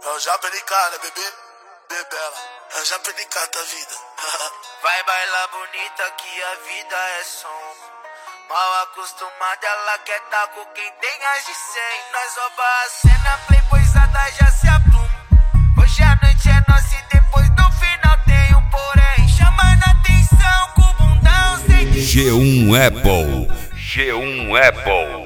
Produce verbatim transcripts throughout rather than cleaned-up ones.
Eu já perdi cara, bebê, bebela. Eu já perdi cara da vida. Vai bailar bonita que a vida é som. Mal acostumada, ela quer tá com quem tem as de cem. Nós rouba a cena, playboyzada já se apluma. Hoje a noite é nossa e depois no final tem um porém. Chamando atenção com o bundão sem de... G um Apple. G um Apple.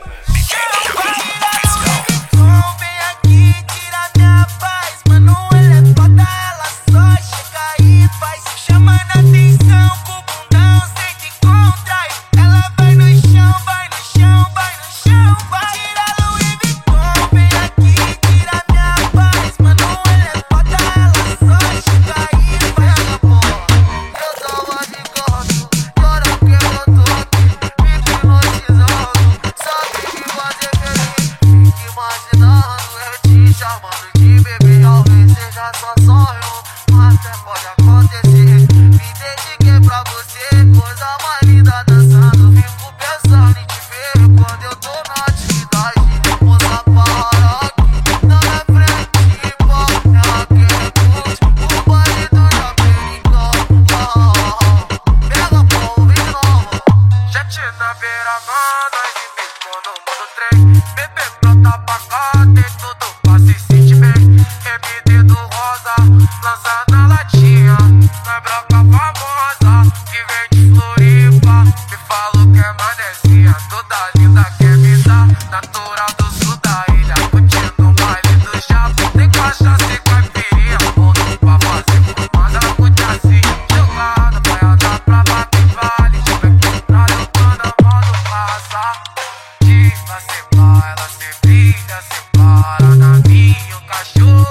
Chamando de bebê, talvez seja só sonho, mas até pode acontecer. Me dediquei pra você, coisa mais linda dançando. Fico pensando em te ver quando eu tô na atividade. Moça, para aqui, na minha frente, pô, ela quer curtir o baile do Japericão. Pega pô, vem novo, jet na beira, manda de bico no mundo trem. Bebê pronta pra cá, tem tudo. M D do rosa, lança na latinha. Na broca famosa, que vem de Floripa. Me falou que é manezinha, toda linda quer me dar. Natural do sul da ilha, curtindo o baile do Japão. Tem cachaça e caipirinha, voltou pra fazer fumada, curte assim. Jogada, banhada pra bater vale. Tiver contrário, quando a mão não passa. Diva, separa, ela se brilha, separa na minha, o cachorro.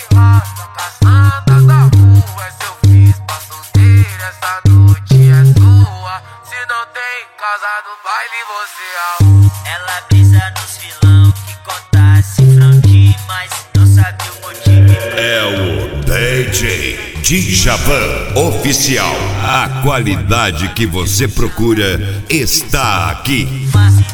Casa do baile você é. Ela brisa nos vilão que conta cifrão demais, não sabe o motivo. É o D J Djavan Oficial. A qualidade que você procura está aqui. Mas